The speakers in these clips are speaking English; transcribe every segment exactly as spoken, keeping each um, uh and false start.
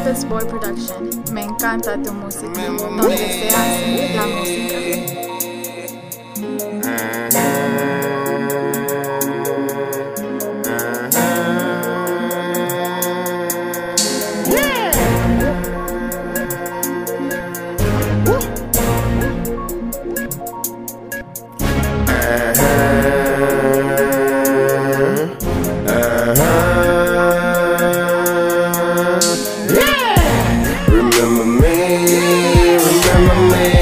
Toughest Boy Production. Me encanta tu música, donde se hace la música. Remember me, remember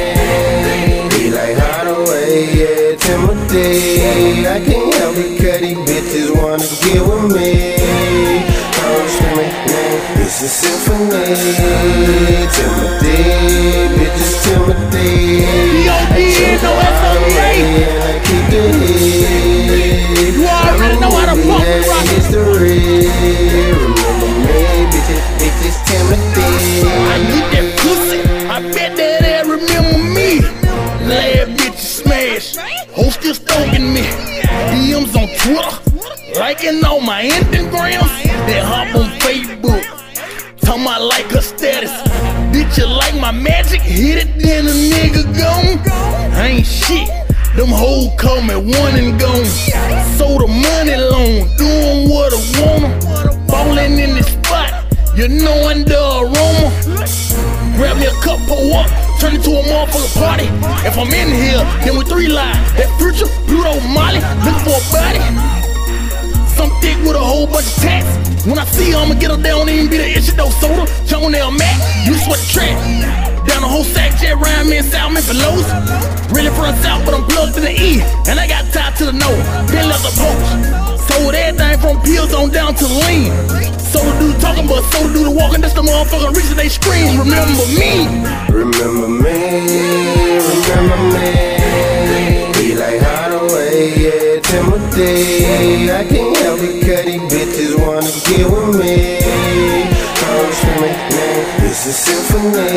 me. Be like Hardaway, yeah, Timothy. I can't help it, cause these bitches wanna get with me. I'm screaming, man, this is symphony. Timothy, bitches, Timothy. I chose the Hardaway and I keep the heat. You already know how to fuck with rock. History. Remember me, bitches, bitches, Timothy. I need that pussy, I bet that they remember me. Lad bitches smash, hoes still stalking me. D Ms on Twitter, liking all my Instagrams. Then hop on Facebook, talking about like her status. Bitch, you like my magic, hit it, then a nigga gone. I ain't shit, them hoes call me one and gone. So the money long, doing what I wanna. Ballin' in the spot, you know under aroma. Grab me a cup, pour up, turn it to a motherfucking party. If I'm in here, then we three live. That Future, Pluto, Molly, looking for a body. Some thick with a whole bunch of tats. When I see her, I'ma get her down, even be the issue though. Soda, John L. Mac, you sweat the track. Down the whole sack, jet round me in South Memphis Lowe's. Really from South, but I'm plugged to the E. And I got tied to the nose, been left the post. Sold everything from pills on down to lean. So the dude talking, but so the dude walking, that's the motherfucker reaching they scream. Remember me. Remember me, remember me. Be like Hardaway, yeah, Timothy. I can't help it, cause these bitches wanna get with me. I'm screaming, man, this is symphony.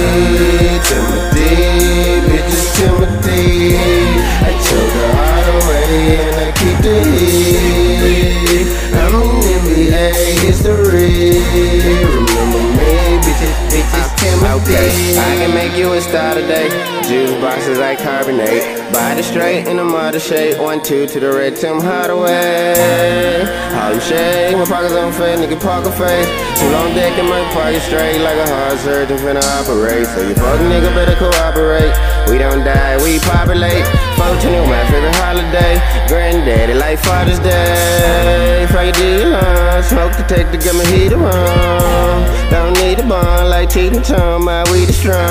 Timothy, bitches, Timothy. I chose the Hardaway and I keep the heat. I'm in N B A history. Remember me, bitches, bitches, Timothy. Okay, I can make you a star today. Juice boxes like carbonate. Body straight in the mother shade. One, two to the red Tim Hardaway. Harlem shade, my pockets on fade, nigga poker face. Too long dick in my pocket straight like a heart surgeon finna operate. So you fuck nigga better cooperate. We don't die, we populate. fourteen my favorite holiday. Granddaddy like Father's Day. Fuck it, do you long? Smoke the take to get my heater on. Don't need a bond like Cheating Tom, my weed is strong.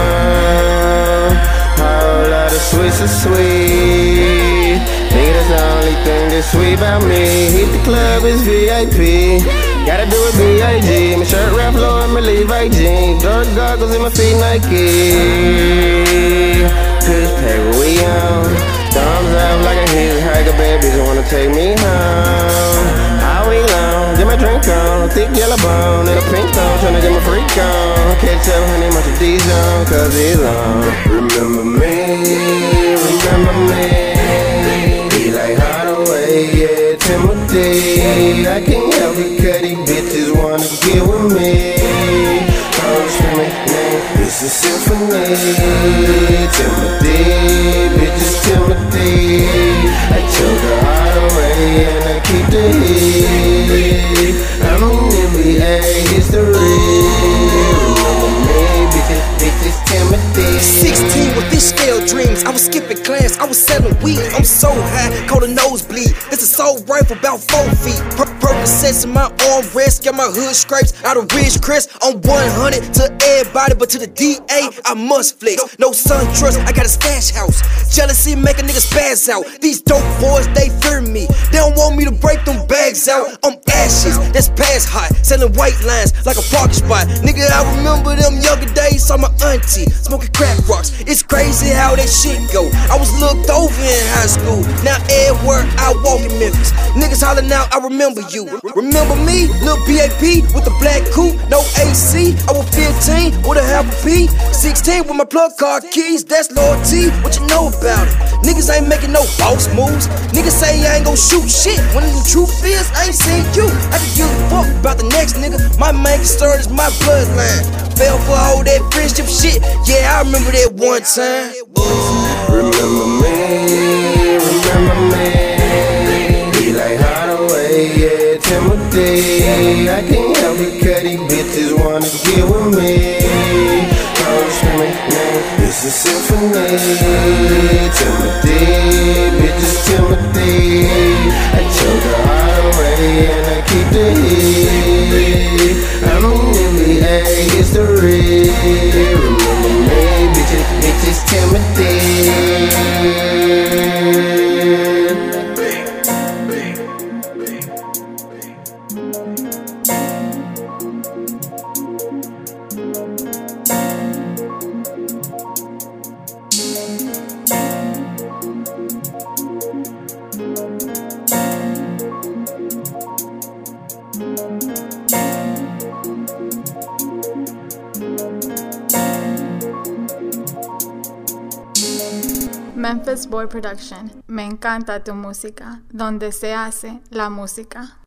Whole lot of sweet so sweet. Nigga, that's the only thing that's sweet about me. Hit the club, it's V I P. Gotta do it B I G. My shirt Ralph Lauren, my Levi jeans. Dark goggles in my feet Nike. Kush paper, we on. Thumbs up like a hitchhiker. Bad bitch wanna take me home. All week long, get my drink on. Thick yellow bone and a pink stone. Tryna get my freak on. Catch up, honey, much of these on, cause it's on. Remember me, remember me. Be like Hardaway, yeah, Timothy. I can't help it, cause these bitches wanna get with me. I'm screaming, man, this is symphony. Timothy, bitches, Timothy. I chose the Hardaway and I keep the heat. I'm in N B A history. Remember me, bitches, bitches, Timothy. sixteen with fish scale dreams. I was skipping class, I was selling weed. I'm so high, call a nosebleed. It's a assault rifle about four feet. Pur Percocets in my arm rest, got my hood scrapes out of Ridge Crest. On one hundred to everybody, but to the D A, I must flex. No sun trust, I got a stash house. Jealousy make a nigga spaz out. These dope boys, they fear me. They don't want me to break them bags out. I'm ashes, that's past hot. Selling white lines like a parking spot. Nigga, I remember them younger days. Saw my auntie smoking crack rocks. It's crazy how that shit go. I was looked over in high school. Now everywhere I walk in Memphis, niggas hollering out, I remember you. you. Remember me, Lil B A P with the black coupe, no A C. I was fifteen with a half a P, sixteen with my plug card keys. That's loyalty, what you know about it? Niggas ain't making no boss moves. Niggas say I ain't gon' shoot shit, when the truth is I ain't seen you. I can give a fuck about the next nigga. My main concern is my bloodline. Fell for all that friendship shit, yeah, I remember that one time. Remember me, remember me. Be like Hardaway, yeah, Timothy. I can't help it, cause these bitches wanna get with me. I'm screaming, man, it's a symphony. Timothy, bitches, Timothy. I chose the Hardaway and I keep the heat. I'm in N B A history. Remember me, bitches, bitches, Timothy. Memphis Boy Production. Me encanta tu música, donde se hace la música.